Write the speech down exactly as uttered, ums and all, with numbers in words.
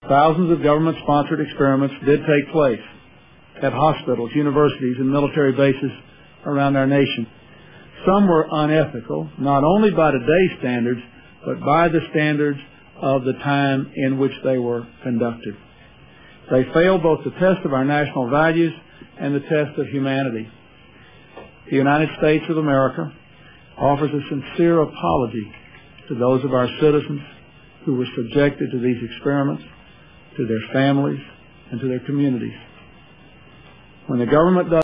Thousands of government-sponsored experiments did take place at hospitals, universities, and military bases around our nation. Some were unethical, not only by today's standards, but by the standards of the time in which they were conducted. They failed both the test of our national values and the test of humanity. The United States of America offers a sincere apology to those of our citizens who were subjected to these experiments, to their families, and to their communities. When the government does